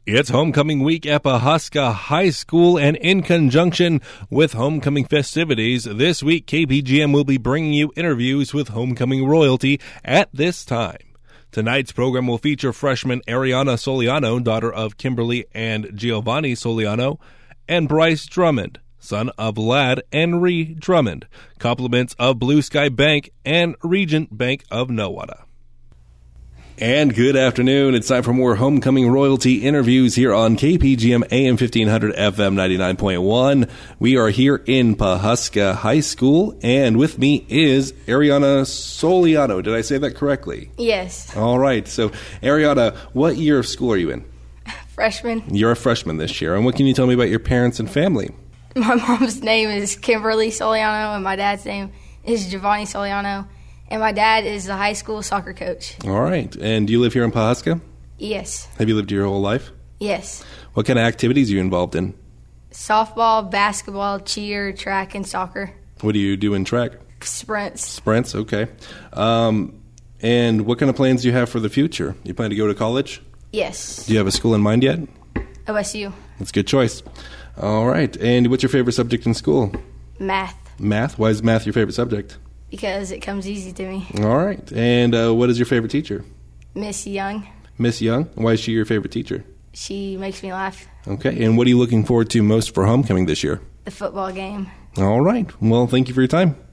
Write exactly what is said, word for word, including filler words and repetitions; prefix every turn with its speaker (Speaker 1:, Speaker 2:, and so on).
Speaker 1: It's homecoming week at Pawhuska High School, and in conjunction with homecoming festivities, this week K P G M will be bringing you interviews with homecoming royalty at this time. Tonight's program will feature freshman Ariana Soliano, daughter of Kimberly and Giovanni Soliano, and Bryce Drummond, son of Lad and Ree Drummond, compliments of Blue Sky Bank and Regent Bank of Nowata. And good afternoon. It's time for more homecoming royalty interviews here on K P G M A M fifteen hundred F M ninety-nine point one. We are here in Pawhuska High School, and with me is Ariana Soliano. Did I say that correctly?
Speaker 2: Yes.
Speaker 1: All right. So, Ariana, what year of school are you in?
Speaker 2: Freshman.
Speaker 1: You're a freshman this year. And what can you tell me about your parents and family?
Speaker 2: My mom's name is Kimberly Soliano, and my dad's name is Giovanni Soliano. And my dad is the high school soccer coach.
Speaker 1: All right. And do you live here in Pawhuska?
Speaker 2: Yes.
Speaker 1: Have you lived here your whole life?
Speaker 2: Yes.
Speaker 1: What kind of activities are you involved in?
Speaker 2: Softball, basketball, cheer, track, and soccer.
Speaker 1: What do you do in track?
Speaker 2: Sprints.
Speaker 1: Sprints, okay. Um, and what kind of plans do you have for the future? You plan to go to college?
Speaker 2: Yes.
Speaker 1: Do you have a school in mind yet?
Speaker 2: O S U.
Speaker 1: That's a good choice. All right. And what's your favorite subject in school?
Speaker 2: Math.
Speaker 1: Math? Why is math your favorite subject?
Speaker 2: Because it comes easy to me.
Speaker 1: All right. And uh, what is your favorite teacher?
Speaker 2: Miss Young.
Speaker 1: Miss Young? Why is she your favorite teacher?
Speaker 2: She makes me laugh.
Speaker 1: Okay. And what are you looking forward to most for homecoming this year?
Speaker 2: The football game.
Speaker 1: All right. Well, thank you for your time.